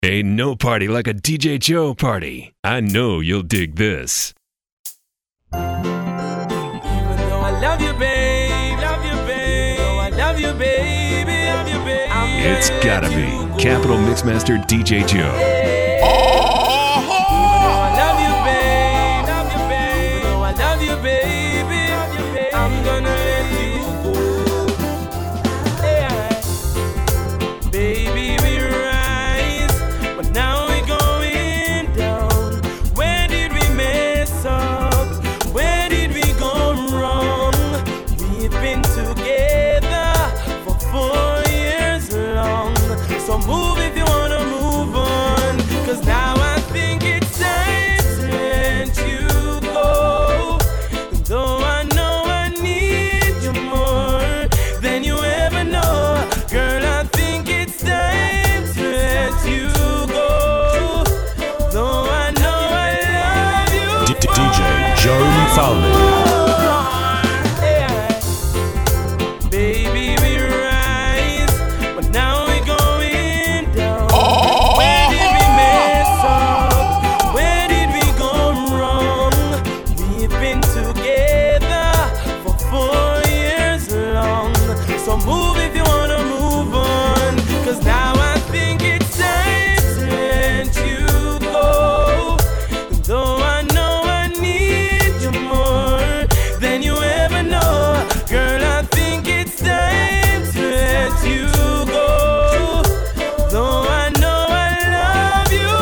Ain't no party like a DJ Joe party. I know you'll dig this. Even though I love you, babe, love you, babe. Though I love you, baby, love you, babe. It's gotta be Capital Mixmaster DJ Joe. Even though I love you, babe, love you, babe. Even though I love you, baby, love you, babe. I'm gonna let you go. Yeah. Baby, we rise, but now we're going down. Where did we mess up? Where did we go wrong? We've been together for 4 years long. So move if you wanna move on, 'cause now I think it's time to let you go. Though I know I need you more than you ever know, girl, I think it's time to let you go. Though I know I love you. DJ Joe Falman. Baby, we rise, but now we're going down. Where did we mess up? Where did we go wrong? We've been together for 4 years long. So move if you wanna move on, 'cause now I think it's time to let you go. Though I know I need you more than you ever know, girl, I think it's time to let you go. Though I know I love you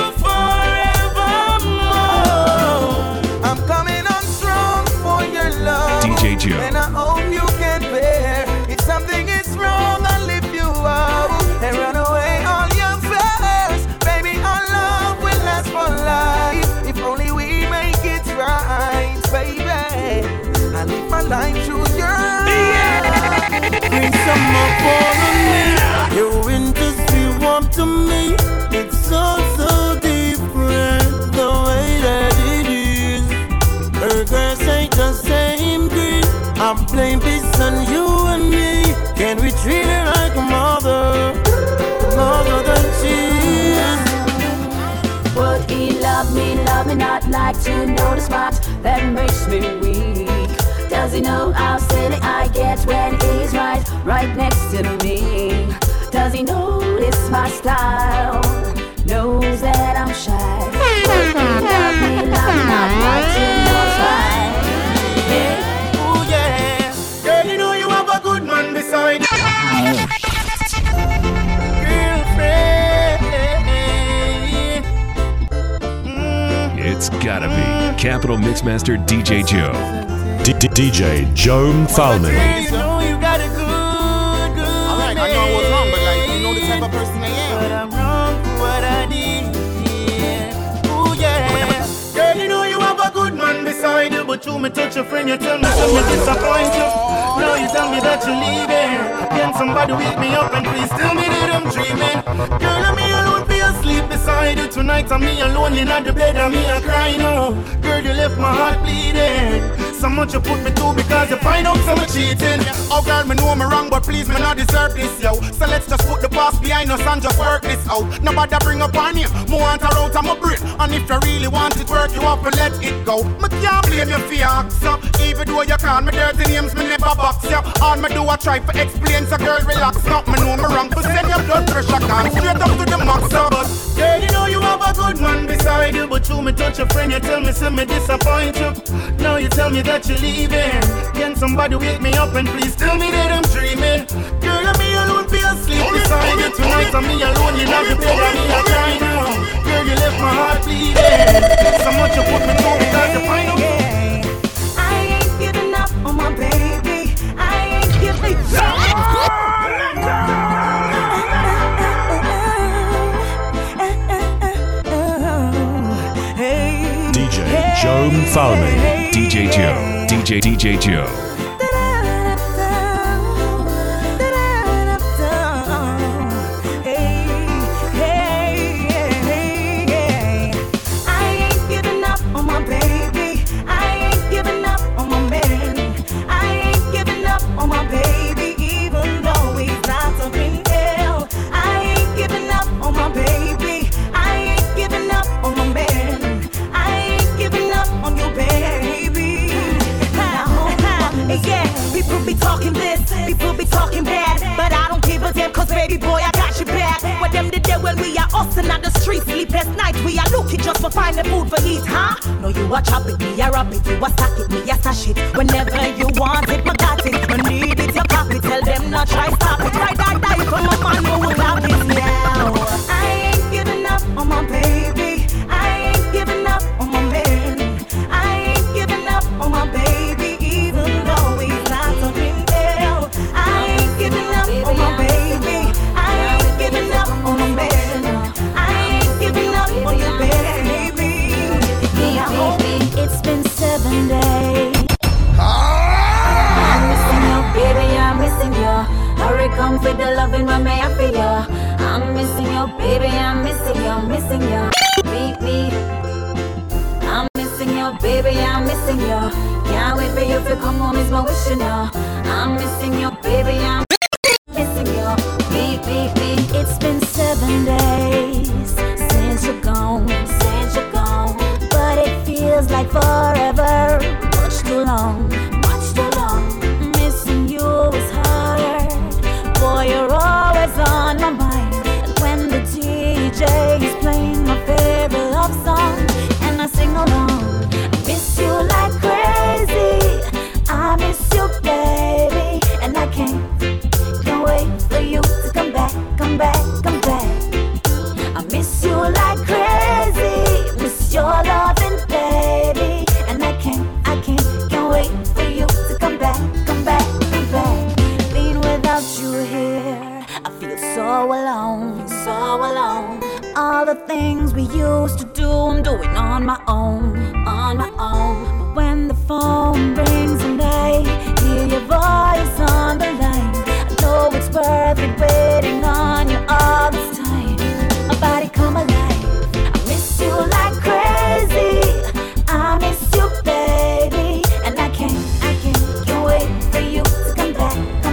forevermore. I'm coming on strong for your love, DJ Joe. and I hope you can bear. If something is wrong, I'll lift you up and run away all your fears. Baby, our love will last for life if only we make it right, baby. I live my life through your eyes. Bring some more for me. Your winters feel warm to me. It's so different the way that it is. Her grass ain't the same green. I blame this on you and me. Can we treat her like a mother that she is? Would he love me not like to know the spot that makes me weak? Does he know how silly I get when he's right next to me? Does he notice my style? Knows that I'm shy. Would he love me not like to know the spot? Yeah. Oh yeah, girl, you know you have a good man beside you. Girlfriend. It's gotta be Capital Mixmaster DJ Joe. DJ Joe Falman. You know you got a good Alright, I know I was wrong, but like, you know the type of person I am. but I'm wrong for what I did. Oh yeah, girl, you know you have a good man beside you, but you me touch your friend, you tell me something disappoint you. Now you tell me that you're leaving. Can somebody wake me up and please tell me that I'm dreaming? Girl, I'm me alone be asleep beside you tonight. I'm me alone in the bed, I'm me a crying. Oh, girl, you left my heart bleeding. So much you put me through because you find out some cheating. Oh girl, me know me wrong, but please me not deserve this, yo. So let's just put the past behind us and just work this out. Nobody bring up on you, more want her out of my brain. And if you really want it work, you have to let it go. Me can't blame you for your acts, so even though you call me dirty names, me never box you. All me do I try to explain, so girl relax. Not me know me wrong, but send your blood pressure can straight up to the max, so. But girl, you know you have a good man beside you, but you me touch your friend, you tell me say me disappoint you. Now you tell me that you're leaving. Can somebody wake me up and please tell me that I'm dreaming? Girl, I'm me alone, be asleep beside you tonight. I'm me alone, you love the bed, I'm me a crying now. Girl, you left my heart bleeding. So much you put me through because you find out. I ain't giving up on my baby. I ain't giving up. DJ Joe Falman. DJ Joe. DJ Joe. I ain't giving up on my baby. I ain't giving up on my man. I ain't giving up on my baby, even though he's not so in hell. I ain't giving up on my baby. I hustling at the street, sleepless night. We are looking just for find the food for eat, huh? No, you a chop it, me a rub it, you a stack it, me a stash it. Whenever you want it, me got it. Me need it, you cop it. Tell them not try stop it. Ride or die for my man who will have it now. I ain't giving up on my baby. I ain't giving up on my man. I ain't giving up on my baby, even though he's not something else. I ain't giving up on my baby. I ain't giving up on my man. I ain't giving up on your baby. It's been 7 days. I'm missing you, baby, I'm missing you. Hurry, come for the loving when me I feel you. I'm missing you, baby, I'm missing you, missing you. Baby, I'm missing you, baby, I'm missing you. Can't wait for you to come home, is my wish, you know. I'm missing you, baby, I'm missing you. Baby, it's been 7 days since you're gone, but it feels like forever. Much too long. Missing you is hard. Boy, you're always on my mind. And when the DJ is playing my favorite love song, and I sing along, I miss you like crazy. I miss you, baby, and I can't wait for you to come back. I miss you like crazy. Miss your loving, baby, and I can't wait for you to come back. Being without you here, I feel so alone. All the things we used to do, I'm doing on my own. But when the phone rings and I hear your voice on the line, I know it's worth it waiting on you all this time. My body come alive. I miss you like crazy. I miss you, baby, and I can't wait for you to come back.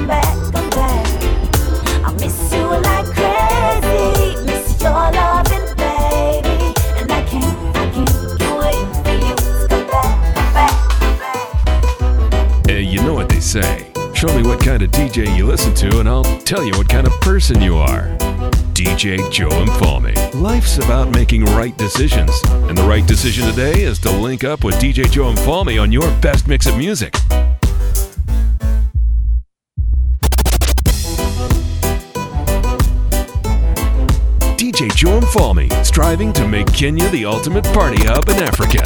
I miss you like crazy. Miss your loving, baby, and I can't wait for you to come back. You know what they say. Show me what kind of DJ you listen to, and I'll tell you what kind of person you are. DJ Joe Mfalme. Life's about making right decisions, and the right decision today is to link up with DJ Joe Mfalme on your best mix of music. DJ Joe Mfalme, striving to make Kenya the ultimate party hub in Africa.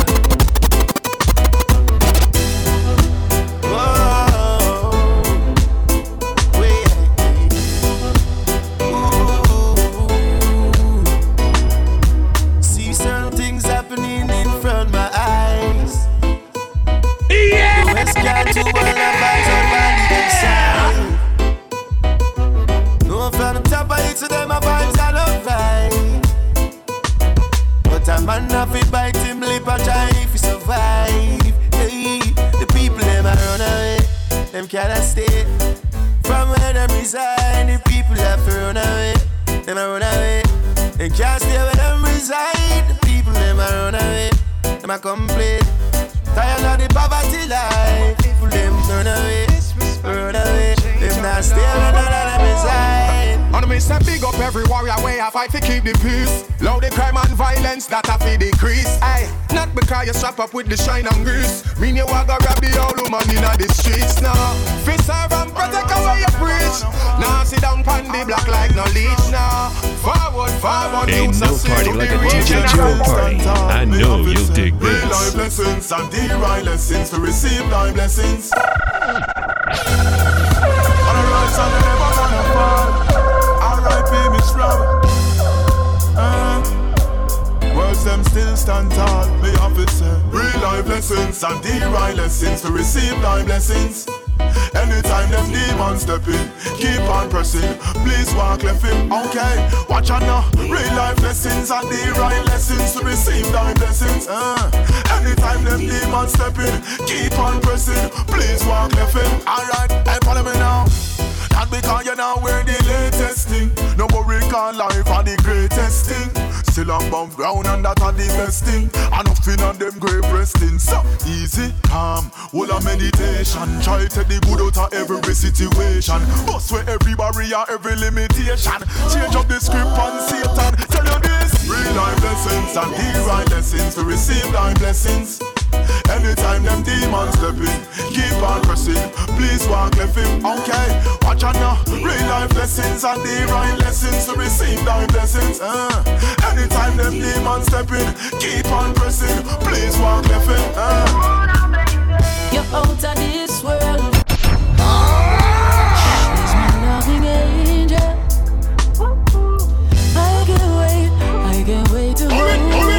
Cannot stay from where them reside. The people have to run away. Them a run away. They can't stay where them reside. The people them a run away. Them a complain. Tired of the poverty life. People them run away. Them not stay where none of them reside. On me say big up every warrior way I fight to keep the peace. Low the crime and violence that I feel decrease. Aye, not because you strap up with the shine and grease. Mean you walk grab the old woman in the streets now. Fist serve and protect away you preach. Now sit down pan the block like no leech now. Forward. Ain't no party like a DJ Joe party. I know you'll dig this. Real life lessons and the right lessons to receive thy blessings. On the right side, never gonna fall. R.I.P. Miss Rob. Words them still stand tall. The officer. Real life lessons and the right lessons to receive thy blessings. Anytime them demons step in, keep on pressing. Please walk left him, okay? Watch out now. Real life lessons and the right lessons to receive thy blessings. Anytime them demons step in, keep on pressing. Please walk left him. Alright, hey, follow me now. Not because you know we're the latest thing. No worry, call life are the greatest thing. Still above ground and that are the best thing. And nothing on them great resting. So easy, calm, all a meditation. Try to take the good out of every situation. Bust where every barrier, every limitation. Change up the script on Satan. Tell you this. and the right lessons to receive thy blessings. Anytime them demons step in, keep on pressing. Please walk left him, okay? Watch out now. Real life lessons and the right lessons to receive thy blessings. Anytime them demons step in, keep on pressing. Please walk left him. You're out of this world. She's my loving angel. I can't wait to hold her.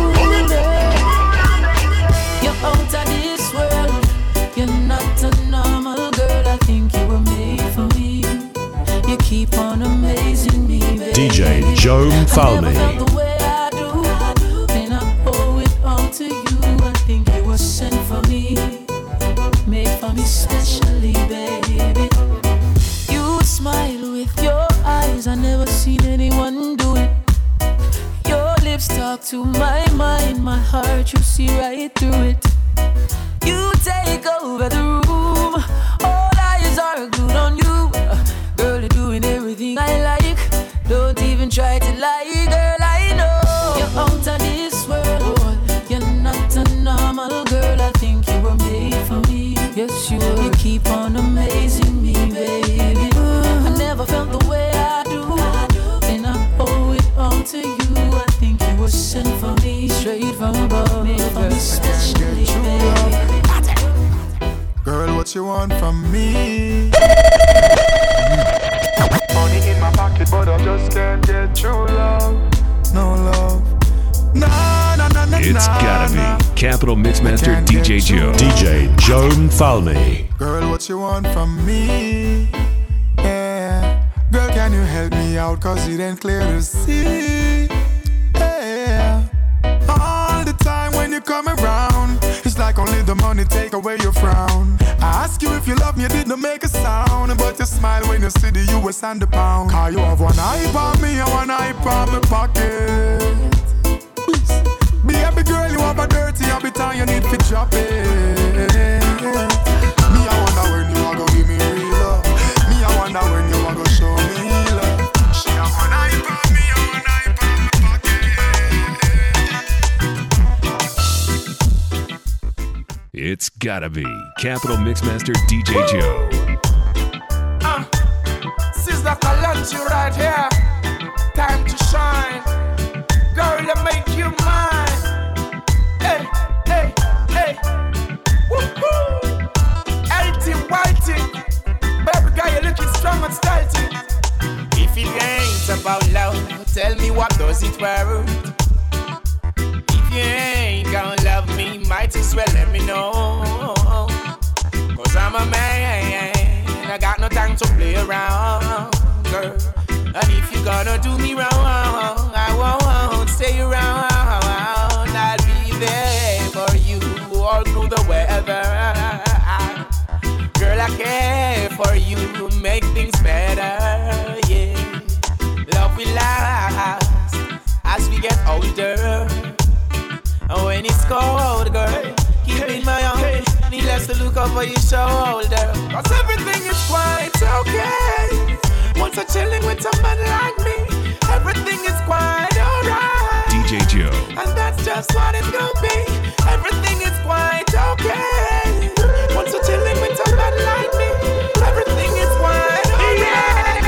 You're out of this world. You're not a normal girl. I think you were made for me. You keep on amazing me, baby. DJ Jome Falme. I never felt the way I do. And I owe it all to you. I think you were sent for me, made for me specially, baby. You smile with your eyes. I never seen anyone do it. Your lips talk to my mind. My heart, you see right through it. You take over the room. All eyes are glued on you. Girl, you're doing everything I like. Don't even try to lie, girl, I know you're out of this world. You're not a normal girl. I think you were made for me. Yes, you are. You keep on amazing me, baby. I never felt the way I do. And I owe it all to you. I think you were sent for me, straight from above. Made for me specially, baby. Girl, what you want from me? Money in my pocket, but I just can't get true love. No love. It's gotta be Capital Mixmaster DJ Joe. DJ Jome Falme. Girl, what you want from me? Yeah. Girl, can you help me out? Cause it ain't clear to see. Yeah. All the time when you come around, it's like only the money take away your frown. I ask you if you love me, you didn't make a sound. But you smile when you see the US and the pound. Cause you have one eye on me and one eye on my pocket. Baby girl, you have a dirty habit and you need to drop it. Me, I wonder when you are gonna give me real love. Me, I wonder when you are gonna show me love. She have one eye on me and one eye on my pocket. It's gotta be Capital Mixmaster DJ Joe. Sister Kalanchi right here. Time to shine. Girl, to make you mine. Hey, hey, hey. Woo-hoo. Healthy, whitey. Baby girl, you're looking strong and stealthy. If it ain't about love, tell me what does it worth? If you ain't gonna love me, might as well let me know. Cause I'm a man, I got no time to play around, girl. And if you're gonna do me wrong, I won't stay around. I'll be there for you all through the weather. Girl, I care for you to make things better, yeah. Love will last as we get older. And when it's cold, girl, keep in my arms. Needless to look over your shoulder. Cause everything is quite okay. Once I'm chilling with somebody like me, everything is quite alright. DJ Joe. And that's just what it's gonna be. Everything is quite okay. Once I'm chilling with somebody like me, everything is quite alright.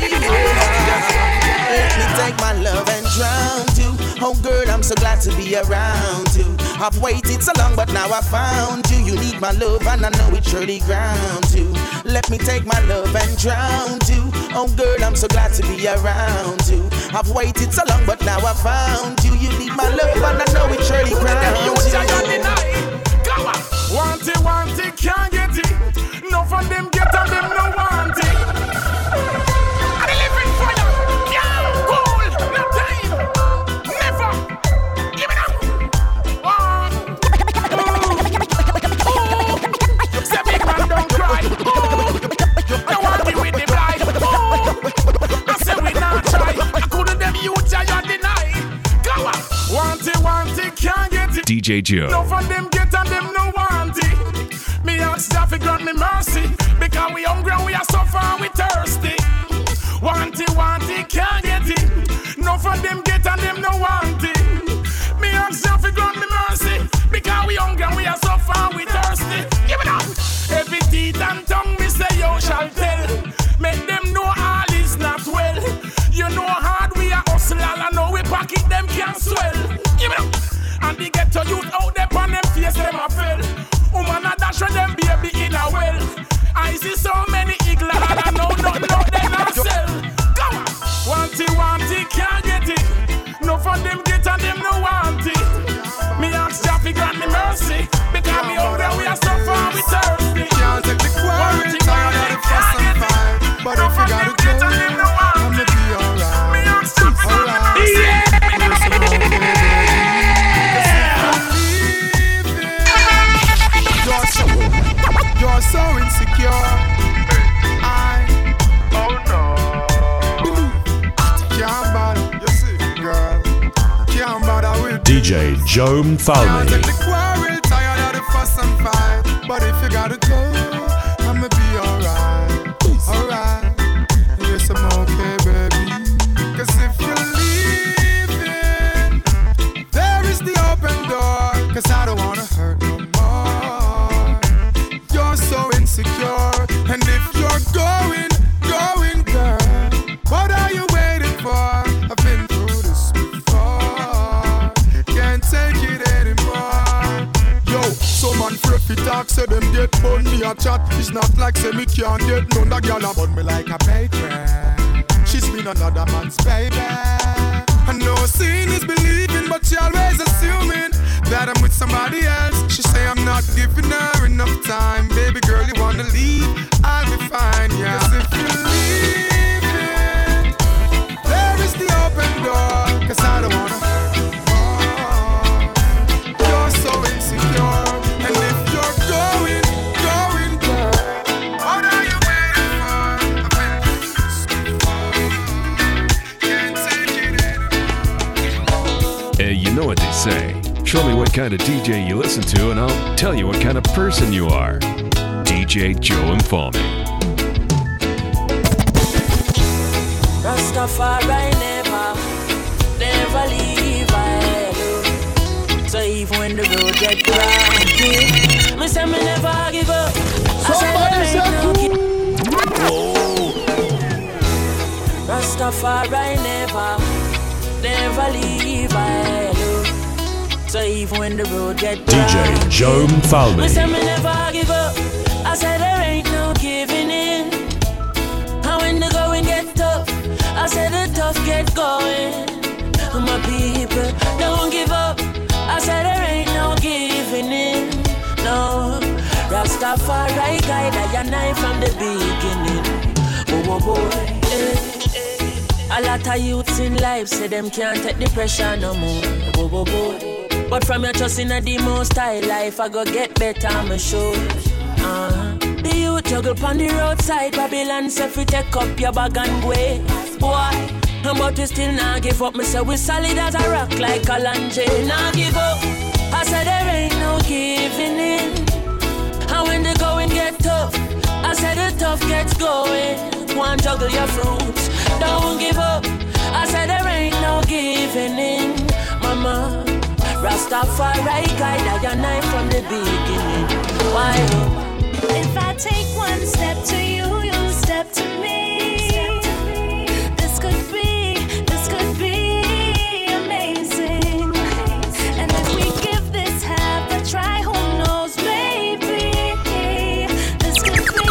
Let me take my love and drown you. Oh girl, I'm so glad to be around you. I've waited so long, but now I found you. You need my love, and I know it surely grounds you. Let me take my love and drown you. Oh girl, I'm so glad to be around you. I've waited so long, but now I found you. You need my love, and I know it surely grounds you. Want it, can't get it. No for them get and them no want it. I live in fire, yeah, cool, no time, never. Give me that. Say big man don't cry. Don't want me with the blind. I say we not try. I couldn't them you giant deny. Go on. Want it, can't get it. DJ Joe. No for them get and them no want it. Me ask Jah fi grant me mercy, because we hungry, we are suffering, we thirsty. Want it, can't get it. No for them get and them no want it. Me swell. Give me up. And the ghetto youth out there on them face, them a fell. Woman a dash when them baby in a well. I see so many eagle and I know they not sell. Come on. Want it, can't get it. No for them get and them no want it. Me ask Jaffy grant me mercy. Because me out there we are so far we thirsty. Can't take the quarrel, tired of the fuss and fight. But if you gotta go, I'ma be alright. Me ask Jaffy alright. Yeah. You're so insecure. Oh no. Can't bother, you see, girl. Can't bother with DJ Joe Mfalme. Can't take the quarrel, tired of the fuss and fight. But if you gotta go, I'ma be alright. Alright. Yes, I'm okay, baby. Cause if you're leaving, there is the open door. Cause I don't wanna hurt no more. You're so insecure. And if you're going, girl, what are you waiting for? I've been through this before. Can't take it anymore. Yo, some man fluffy talk, say them get bunny a chat. It's not like say me can't get none. That girl a bun me like a bakery. She's been another man's baby. I know seeing is believing, but she always assuming that I'm with somebody else. She say I'm not giving her enough time. Baby girl, you wanna leave? I'll be fine, yeah. 'Cause if you're leaving, there is the open door. 'Cause I don't wanna hurt you more. You're so insecure. And if you're going, girl, what are you waiting for? I've been through this before. Can't take it anymore. Hey, you know what they say. Show me what kind of DJ you listen to, and I'll tell you what kind of person you are. DJ Joe Mfalme. Rastafari never leave I alone. So even when the road get rocky, me say me never give up. I say there ain't no Rastafari never leave I alone. So even when the road get DJ Joe Mfalme. Me say me never give up. I said there ain't no giving in. And when the going get tough, I said the tough get going. My people don't give up. I said there ain't no giving in. No, Rastafari guide I and I from the beginning. Oh boy, A lot of youths in life say them can't take the pressure no more. Oh boy. But from your trust in the most high life, I go get better, I'm sure. The youth juggle on the roadside, Babylon say fi take up your bag and go. Boy, but we still not give up. Me say we solid as a rock like a Lange. Not give up. I said there ain't no giving in. And when the going get tough, I said the tough gets going. One juggle your fruits, don't give up. I said there ain't no giving in, mama. Rastafari guide I and I from the beginning. Why? If I take one step to you, you step to me. This could be amazing. And if we give this half a try, who knows, maybe this could be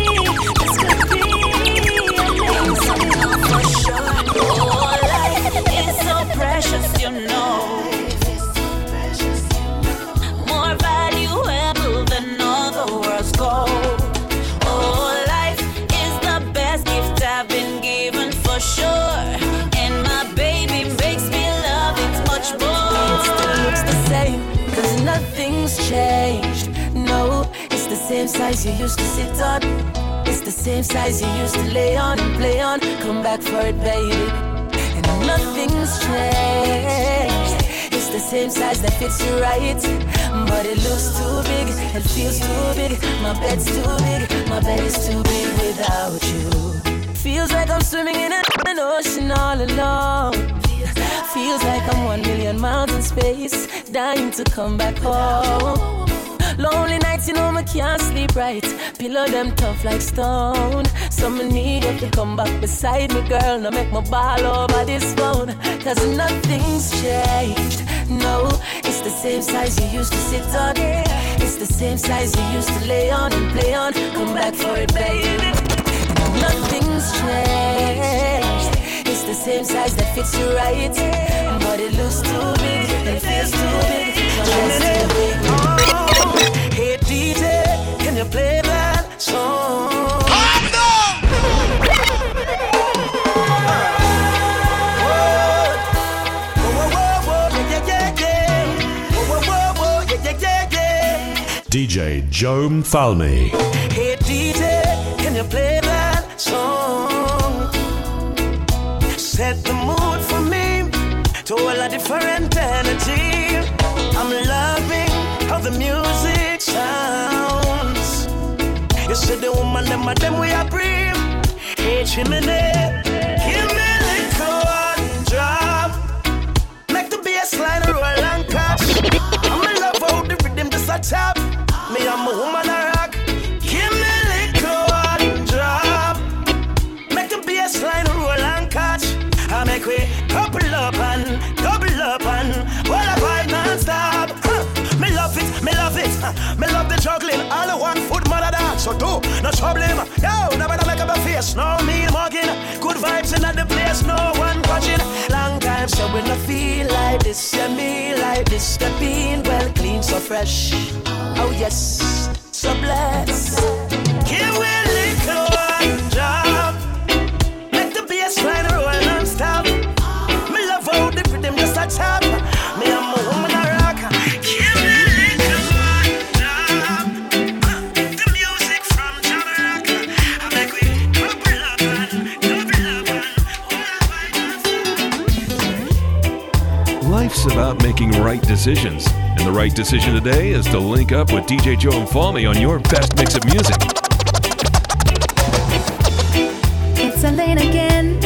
amazing. For sure, oh, life is so precious, you know. More valuable than all the world's gold. Oh, life is the best gift I've been given for sure. And my baby makes me love it much more. It still looks the same, cause nothing's changed. No, it's the same size you used to sit on. It's the same size you used to lay on and play on. Come back for it, baby. And nothing's changed. It's the same size that fits you right. But it looks too big, it feels too big. My bed's too big, my bed is too big without you. Feels like I'm swimming in an ocean all alone. Feels like I'm 1 million miles in space, dying to come back home. Lonely nights, you know me can't sleep right. Pillow them tough like stone. So me need you to come back beside me, girl. Now make my ball over this phone. Cause nothing's changed. same size you used to sit on. It's the same size you used to lay on and play on. Come back for it, baby. Nothing's changed. It's the same size that fits you right, but it looks too big and feels too big. Just too big. Hey DJ, can you play that song? DJ Joe Mfalme. Hey DJ, can you play that song? Set the mood for me to all a different energy. I'm loving how the music sounds. You see the woman, them we are breathe. Hey chimney, give me a little one drop. Make the bass line roll and catch. I'm in love how the rhythm just a tap. Me I'm a woman a rock. Give me a little one drop. Make the bass line roll and catch. I make we couple up and while I vibe non-stop. Me love it, me love it. Me love the juggling. All the one foot mother dance. So do no problem. Yo, never make up a face. No me mugging. Good vibes in the place. No one watching. Long time so when I feel like this, yeah, me like this. Step in well clean, so fresh. Oh yes, so blessed. Give me a little one drop. Make the bass line roll non-stop. Me love how the rhythm just a tap. Me I'm a woman a rock. Give me a little one drop. The music from Jamaica. I make we couple up and Life's about making right decisions. And the right decision today is to link up with DJ Joe Mfalme on your best mix of music. It's a lane again.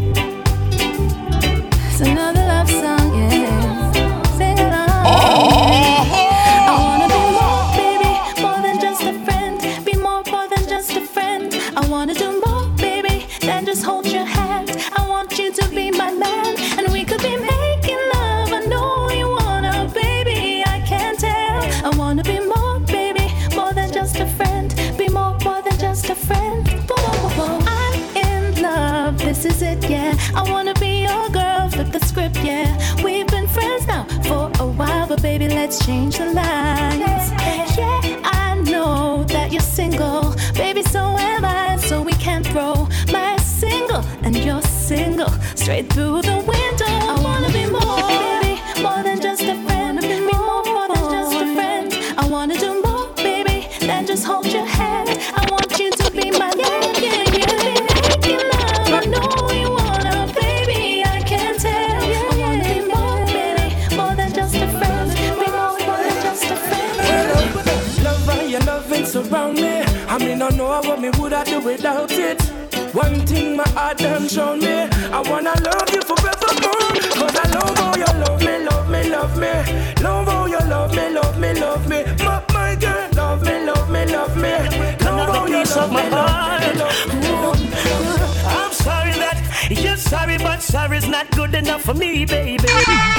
It's another love song, yeah. Sing along. I wanna be more, baby, more than just a friend. Be more than just a friend. I wanna do more, baby, than just hold your hand. I want you to be my man, and we could be making love. I know you wanna, baby, I can't tell. I wanna be more, baby, more than just a friend. Be more than just a friend. I'm in love, this is it, yeah. I wanna be your girl, flip the script, yeah. We've been friends now for a while, but baby, let's change the lines. Yeah, I know that you're single, baby, so am I. So we can throw my single and your single straight through the window. I wanna be more, baby, more than just a friend. Be more than just a friend. I wanna do more, baby, than just hold your hand. I want you to be my man. Making love, I know you wanna, baby, I can tell. I wanna be more, baby, more than just a friend. Be more than just a friend. love how your loving surround me. I mean, I know what me would I do without it. One thing my heart done shown me. I wanna love you forevermore. Cause I love how you love me, love me, love me. Love how you love me, love me, love me. My girl, love me, love me, love me. Love how you love me, love me, love me. I'm sorry that you're sorry, but sorry's not good enough for me, baby.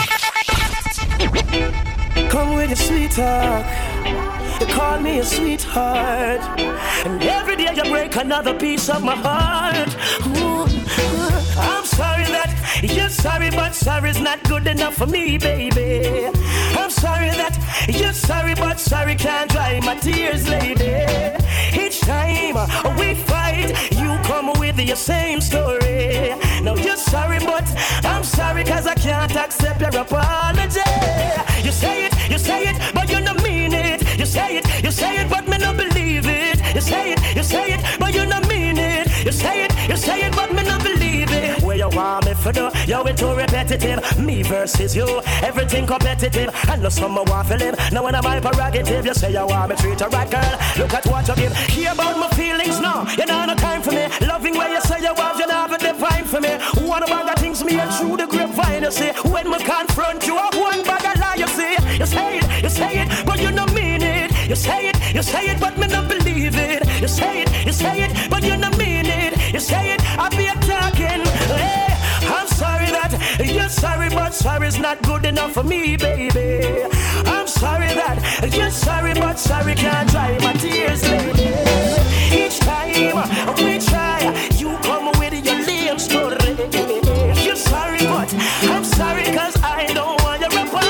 Come with your sweet talk. You call me a sweetheart, and every day you break another piece of my heart. Ooh, I'm sorry that you're sorry, but sorry's not good enough for me, baby. I'm sorry that you're sorry, but sorry can't dry my tears, lady. Each time we fight, you come with your same story. Now you're sorry, but I'm sorry, cause I can't accept your apology. You say it, but you don't mean it. You say it, but me not believe it. You say it, but you don't mean it. You say it, but me not believe it. Where you want me for do? Yo, it's too repetitive. Me versus you, everything competitive. I know someone want to live. Now when I'm my prerogative, you say you want me treat her right, girl. Look at what you give. Hear about my feelings now. You know no time for me. Loving where you say you have, you never define for me. One bag of things me and through the grapevine, you see. When me confront you, one bag of lie, you see. You say it, but you don't mean it. You say it, but me not believe it. You say it, but you don't mean it. You say it, I be talking. Hey, I'm sorry that you're sorry, but sorry's not good enough for me, baby. I'm sorry that you're sorry, but sorry can't dry my tears, lady. Each time we try, you come with your lame story. You're sorry, but I'm sorry, cause I don't want your reply.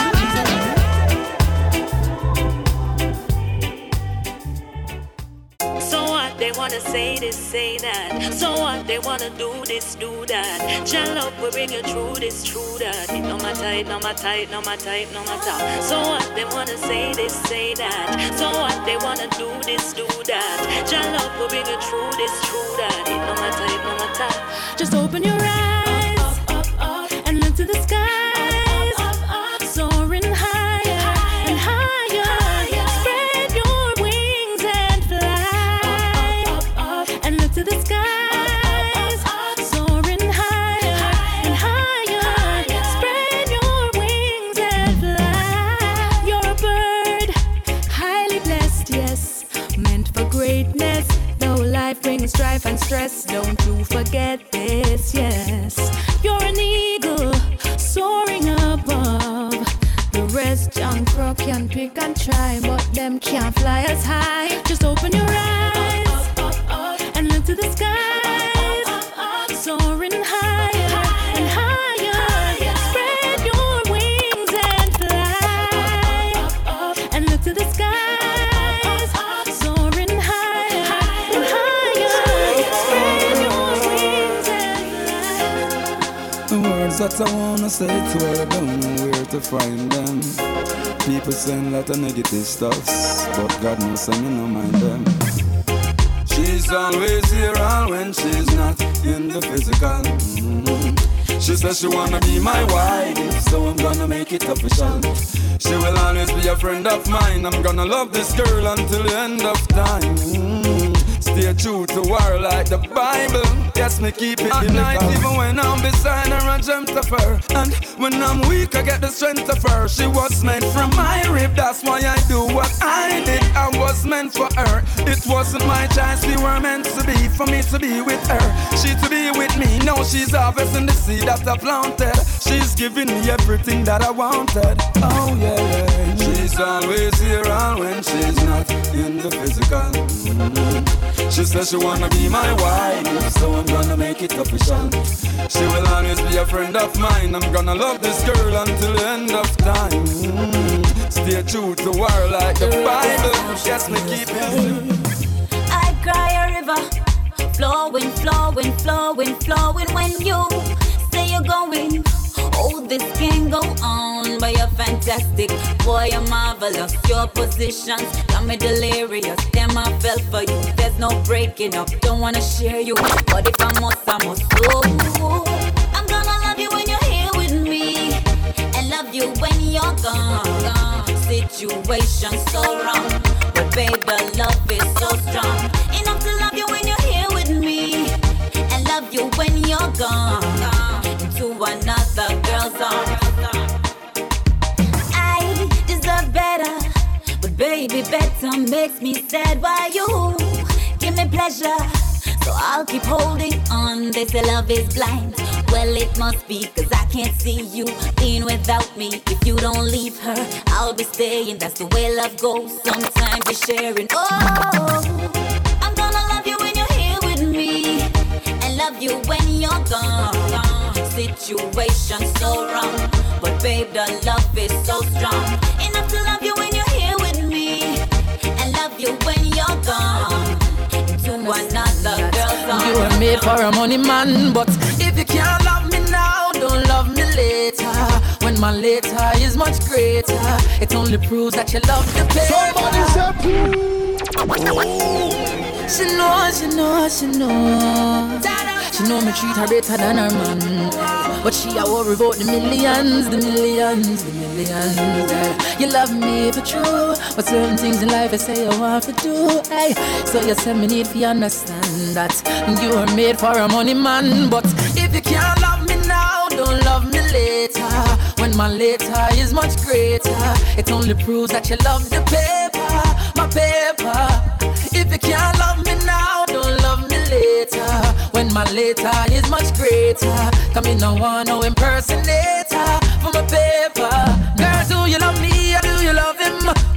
So what they wanna say this, say that. So what they wanna do this, do that. Your love will bring you through this, true that. It no matter, it no matter, it no matter, it no matter. So what they wanna say this, say that. So what they wanna do this, do that. Your love will bring you through this, true that. It no matter, it no matter. Just open your eyes and look to the skies. Soaring higher and higher. Spread your wings and fly. And look to the skies. Soaring higher and higher. Spread your wings and fly. You're a bird, highly blessed, yes. Meant for greatness. Though life brings strife and stress, don't you forget this, yes. You're an eagle, soaring above. The rest John Crow can pick and try, but them can't fly as high. Just open your eyes and look to the skies. Soaring higher and higher. Spread your wings and fly. And look to the skies. Soaring higher and higher. Spread your wings and fly. The words that I wanna say to her, I don't know where to find them. People saying a lot of negative stuff, but God knows I don't mind them. She's always here all when she's not in the physical. She says she wanna be my wife, so I'm gonna make it official. She will always be a friend of mine. I'm gonna love this girl until the end of time. Stay true to her like the Bible. Yes, me keep it at night, even when I'm beside her, I dreamt of her. And when I'm weak, I get the strength of her. She was meant from my rib, that's why I do what I did. I was meant for her. It wasn't my choice, we were meant to be. For me to be with her, she to be with me. Now she's harvesting the seed that I planted. She's giving me everything that I wanted. Oh yeah, yeah. She's always here all when she's not in the physical. She says she wanna be my wife, so I'm gonna make it official. She will always be a friend of mine. I'm gonna love this girl until the end of time. Stay true to her like the Bible. Yes, me keep it. I cry a river, flowing, flowing, flowing, flowing. When you say you're going, oh, this can't go on. But you're fantastic, boy, you're marvelous. Your positions got me delirious. Damn, I fell for you. There's no breaking up. Don't wanna share you, but if I must, I must. Oh, I'm gonna love you when you're here with me, and love you when you're gone. Situation so wrong, but babe, the love is so strong. Enough to love you when you're here with me, and love you when you're gone. Into another girl's arms. I deserve better, but baby, better makes me sad. Why you give me pleasure? So I'll keep holding on. They say love is blind. Well, it must be, cause I can't see you being without me. If you don't leave her, I'll be staying. That's the way love goes. Sometimes you're sharing. Oh, I'm gonna love you when you're here with me, and love you when you're gone. Situation so wrong, but babe, the love is so strong. Enough to love you when you're here with me, and love you when you're gone. To another girl's arms. You were made for a money man, but if you can't love me now, don't love me later. When my later is much greater, it only proves that you love the paper. Somebody say She knows, she knows, she knows. She know me treat her better than her man, but she a worry about the millions, the millions, the millions. You love me for true, but certain things in life I say you want to do. Hey, so you say me need to understand that you are made for a money man. But if you can't love me now, don't love me later. When my later is much greater, it only proves that you love the paper, my paper. If you can't love me now, don't love me later. When my later is much greater, come in, no one, no impersonator for my paper. Girl, do you love me or do you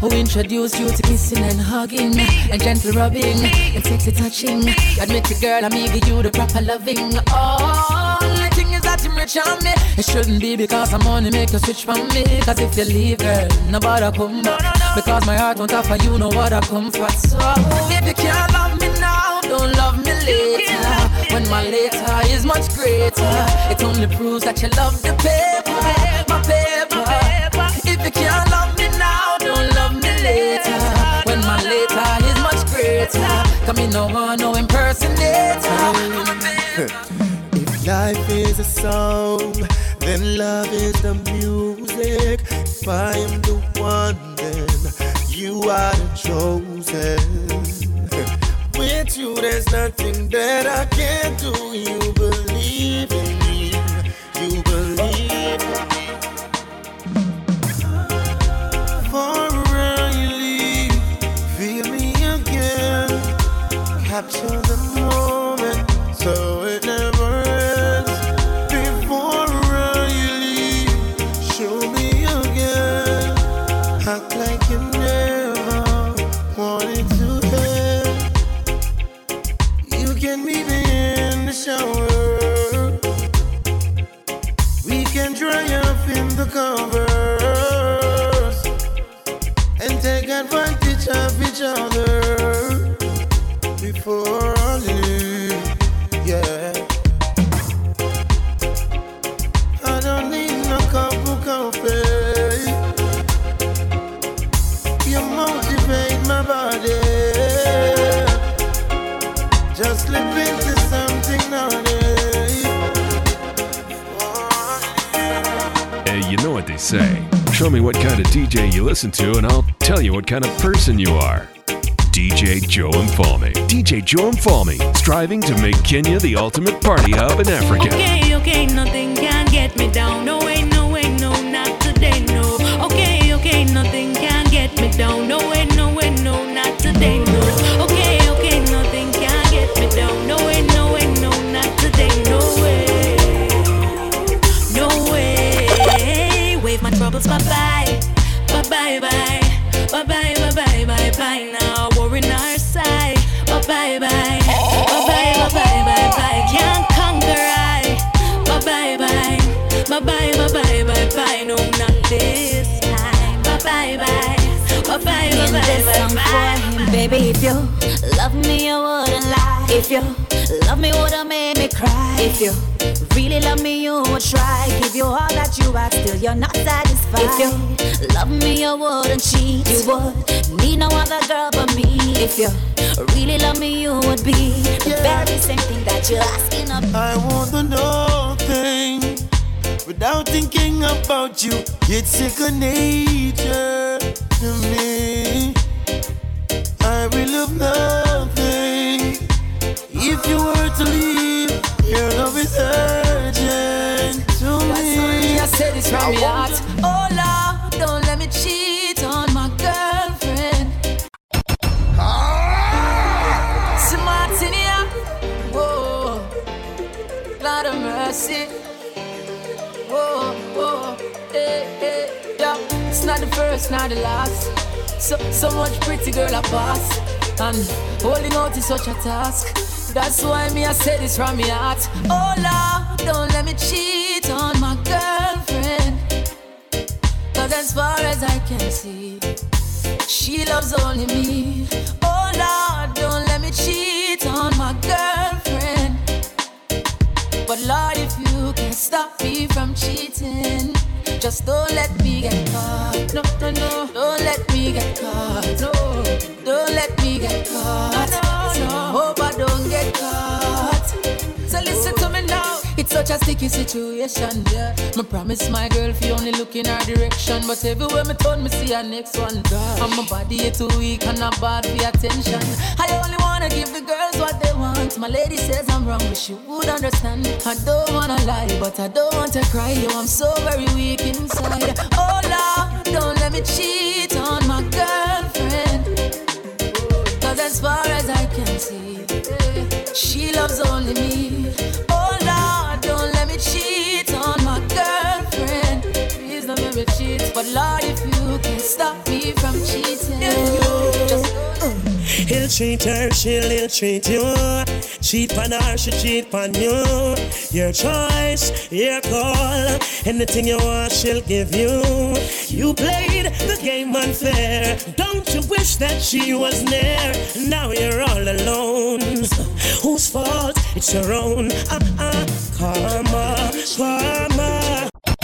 who introduced you to kissing and hugging and gentle rubbing and sexy touching. Admit it, girl, I'm give you the proper loving. Oh, the thing is that you rich on me. It shouldn't be because I'm only make you switch from me. Cause if you leave, girl, nobody come back. Because my heart won't offer you no what I come for. So if you can't love me now, don't love me later. When my later is much greater, it only proves that you love the paper, my paper. If you can't love me now, don't love me later. When my later is much greater, come in no one, no impersonator. If life is a song, then love is the music. If I am the one, then you are the chosen. With you, there's nothing that I can't do. You believe in me. You believe in me. Forever you leave, feel me again. Capture the moment, so it never ends. Before you leave, show me again. Act like you never wanted to end. You can meet me in the shower. We can dry up in the covers and take advantage of each other before I leave. Yeah, I don't need no cup of coffee. You motivate my body. Just slip into something naughty. Hey, you know what they say. Show me what kind of DJ you listen to, and I'll tell you what kind of person you are. DJ Joe Mfalme. DJ Joe Mfalme, striving to make Kenya the ultimate party hub in Africa. Okay, okay, nothing can get me down. No way, no, not today, no. Okay, okay, nothing can get me down. No way, no, not today, no. Okay, okay, nothing can get me down. No way, no, not today, no way. No way. Wave my troubles bye-bye. Bye-bye, bye. Bye-bye, bye-bye, bye-bye now. War in our side. Bye-bye, bye. Bye-bye, bye-bye, bye-bye. Can't conquer I. Bye-bye, bye. Bye-bye, bye-bye, bye-bye. No, not this time. Bye-bye, bye. Bye-bye, bye-bye, bye-bye. Baby, if you love me, you wouldn't lie. If you love me, wouldn't make me cry. If you really love me, you would try. Give you all that you ask, still you're not satisfied. If you love me, you wouldn't cheat. You would need no other girl but me. If you really love me, you would be the very same thing that you're asking of. I want to know things without thinking about you. It's second nature to me. I will love nothing if you were to leave. Your love is urgent to me. I said this from your heart. Oh Lord, don't let me cheat on my girlfriend. Smartinia, whoa, Lord of mercy. Whoa, whoa, hey, hey, yeah. It's not the first, not the last. So much pretty girl I pass, and holding out is such a task. That's why me I say this from my heart. Oh Lord, don't let me cheat on my girlfriend. Cause as far as I can see, she loves only me. Oh Lord, don't let me cheat on my girlfriend. But Lord, if you can stop me from cheating, just don't let me get caught. No, no, no, don't let me get caught. No, don't let me get caught. No, hope I don't get caught. So listen to me now. It's such a sticky situation, yeah. Me promise my girl if you only look in her direction, but everywhere me turn, me see her next one. And my body is too weak and not bad for attention. I only wanna give the girls what they want. My lady says I'm wrong, but she would understand. I don't wanna lie, but I don't want to cry. Yo, I'm so very weak inside. Oh Lord, don't let me cheat on my girlfriend. Cause as far as I can see, she loves only me. Oh Lord, don't let me cheat on my girlfriend. Please don't let me cheat. But Lord, if you can stop me from cheating. He'll treat her, she'll treat you. Cheat on her, she cheat on you. Your choice, your call. Anything you want, she'll give you. You played the game unfair. Don't you wish that she was near? Now you're all alone. Whose fault? It's your own. Karma, karma.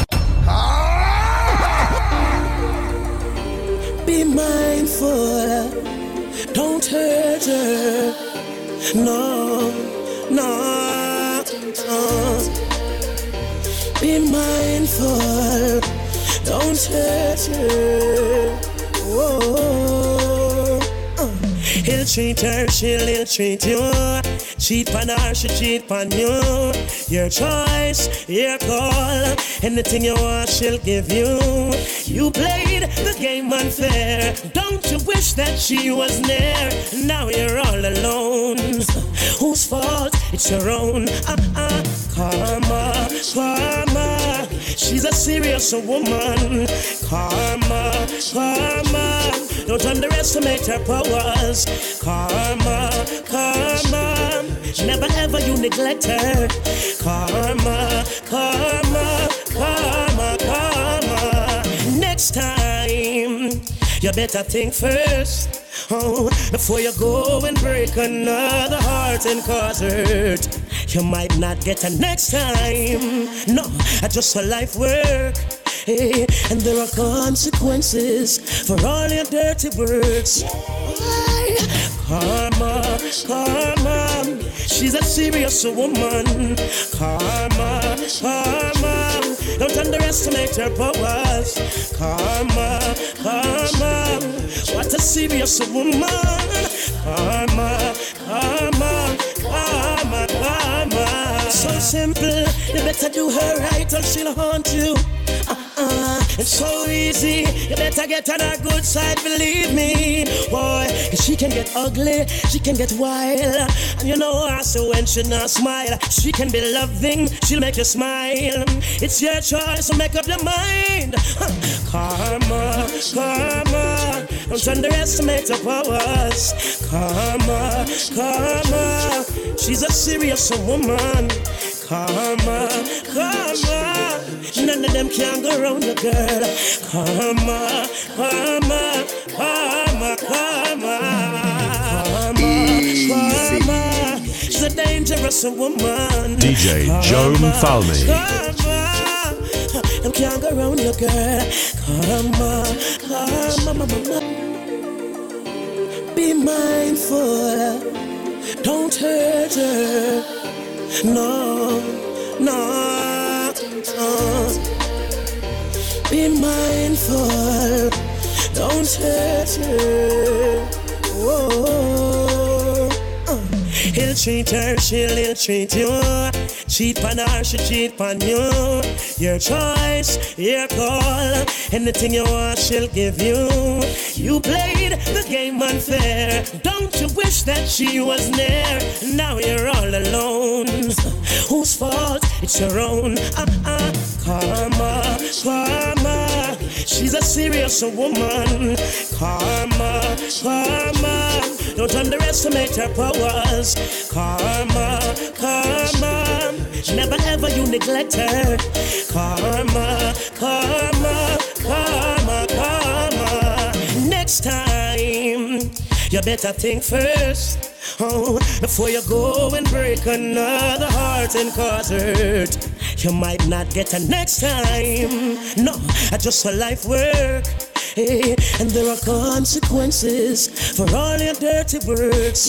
Be mindful. Don't hurt her. No, no, no. Be mindful. Don't hurt her. Whoa. He'll treat her, she'll treat you. Cheat on her, she cheat on you. Your choice, your call. Anything you want, she'll give you. You played the game unfair. Don't you wish that she was near? Now you're all alone. Whose fault? It's your own. Karma, karma. She's a serious woman. Karma, karma. Don't underestimate her powers. Karma, karma. Never ever you neglect her. Karma, karma, karma, karma. Next time, you better think first. Oh, before you go and break another heart and cause hurt. You might not get a next time. No, just for life work. Hey, and there are consequences for all your dirty words. Karma, karma. She's a serious woman. Karma, karma. Don't underestimate her powers. Karma, karma. What a serious woman. Karma, karma, karma, karma. So simple, you better do her right or she'll haunt you. It's so easy, you better get on her good side, believe me. Boy, she can get ugly, she can get wild. And you know her, so when she not smile, she can be loving, she'll make you smile. It's your choice, so make up your mind. Karma, karma. Don't underestimate her powers. Karma, karma. She's a serious woman. Karma, karma. None of them can go around the girl. Karma, karma, karma, karma. Karma, karma. She's a dangerous woman. DJ Joe Mfalme. Karma, them can't go around the girl. Karma, karma, karma. Be mindful. Don't hurt her. No, no, no. Be mindful. Don't hurt her. Whoa. He'll treat her, she'll treat you. Cheat on her, she cheat on you. Your choice, your call. Anything you want, she'll give you. You played the game unfair. Don't you wish that she was near? Now you're all alone. Whose fault? It's your own. Karma, karma. She's a serious woman. Karma, karma. Don't underestimate her powers. Karma, karma. Never ever you neglect her. Karma, karma, karma, karma. Next time, you better think first. Oh, before you go and break another heart and cause hurt. You might not get a next time. No, just for life work. Hey, and there are consequences for all your dirty words.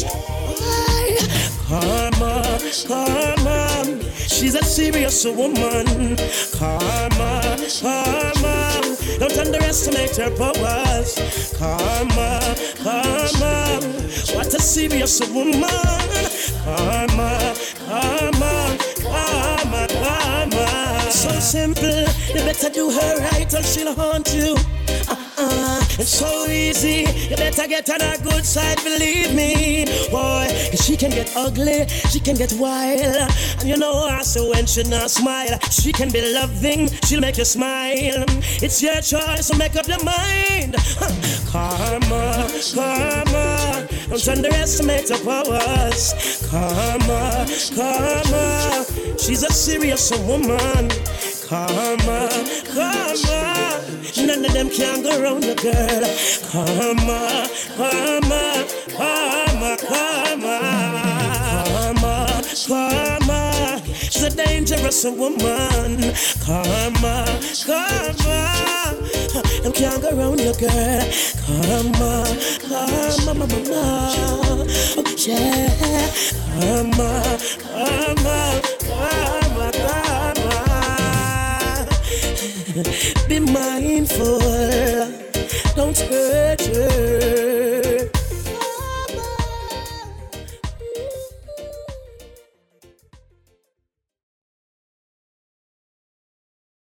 Karma, karma. She's a serious woman. Karma, karma. Don't underestimate her powers. Karma, karma. What a serious woman. Karma, karma, karma, karma. So simple, you better do her right or she'll haunt you. It's so easy. You better get on her good side, believe me. Boy, she can get ugly, she can get wild. And you know her, so when she not smile, she can be loving, she'll make you smile. It's your choice, so make up your mind. Karma, karma, don't underestimate her powers. Karma, karma, she's a serious woman. Karma, karma, none of them can go around the girl. Karma, karma, karma, karma, karma, karma, she's a dangerous woman. Karma, karma, them can't go around the girl. Karma, karma, mama, oh yeah. Karma, karma, karma, karma. Be mindful, don't hurt her.